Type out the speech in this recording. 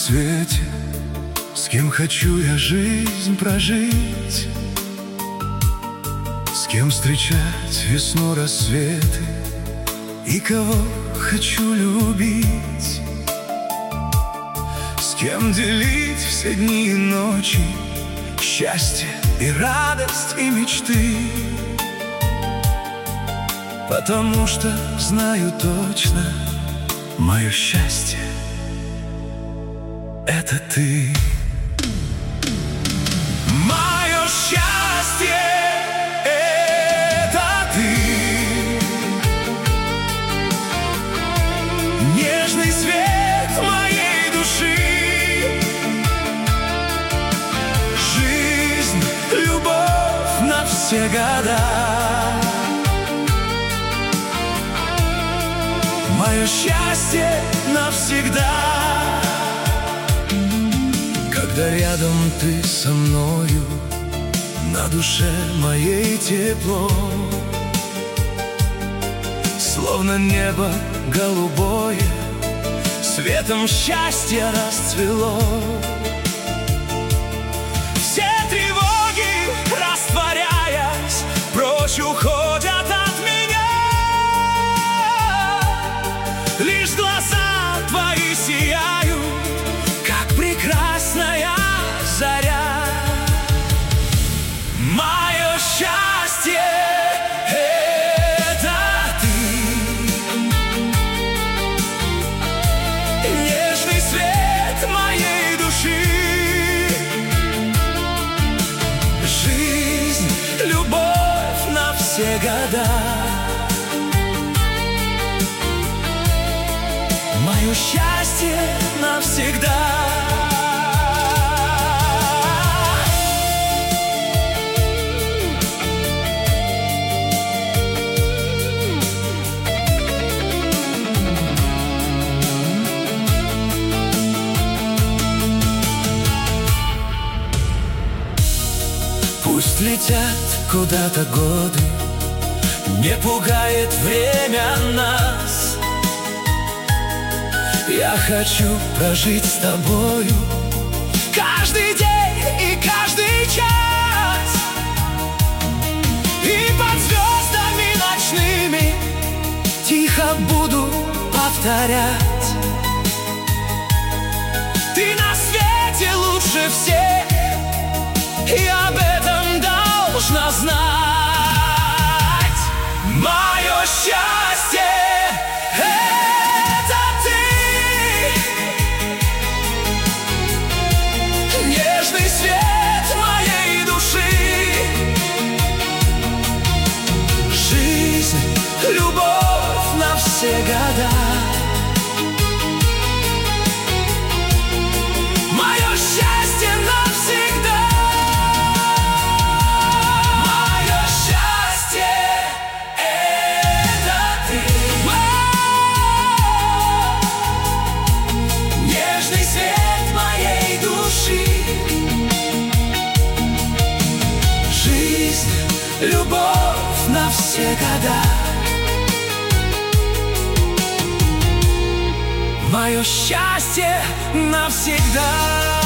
свете, с кем хочу я жизнь прожить, с кем встречать весну, рассветы, и кого хочу любить, с кем делить все дни и ночи, счастье и радость и мечты. Потому что знаю точно, мое счастье — это ты. Мое счастье — это ты. Нежный свет моей души. Жизнь, любовь на все года. Мое счастье навсегда. Когда рядом ты со мною, на душе моей тепло, словно небо голубое, светом счастья расцвело. Все тревоги, растворяясь, прочь уходят от меня. Лишь глаза твои сияют, как прекрасная заря. Мое счастье — это ты. Нежный свет моей души. Жизнь, любовь на все года. Мое счастье навсегда. Пусть летят куда-то годы, не пугает время нас. Я хочу прожить с тобою каждый день и каждый час. И под звездами ночными тихо буду повторять: ты на свете лучше всех, и об этом должна знать. Мое счастье — это ты. Нежный свет моей души. Жизнь, любовь на все года. Мое счастье навсегда. Любовь на все года. Мое счастье навсегда.